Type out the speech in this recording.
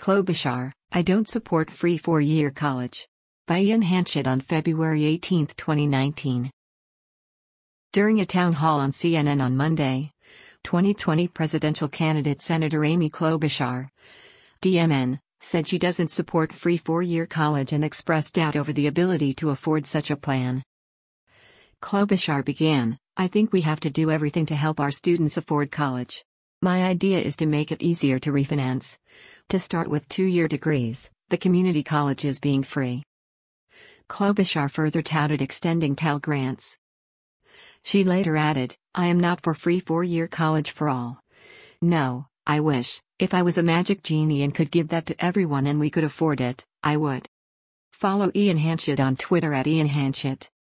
Klobuchar, I don't support free four-year college. By Ian Hanchett on February 18, 2019. During a town hall on CNN on Monday, 2020 presidential candidate Senator Amy Klobuchar, DMN, said she doesn't support free four-year college and expressed doubt over the ability to afford such a plan. Klobuchar began, I think we have to do everything to help our students afford college. My idea is to make it easier to refinance. To start with two-year degrees, the community colleges being free. Klobuchar further touted extending Pell Grants. She later added, I am not for free four-year college for all. No, I wish, if I was a magic genie and could give that to everyone and we could afford it, I would. Follow Ian Hanchett on Twitter @IanHanchett.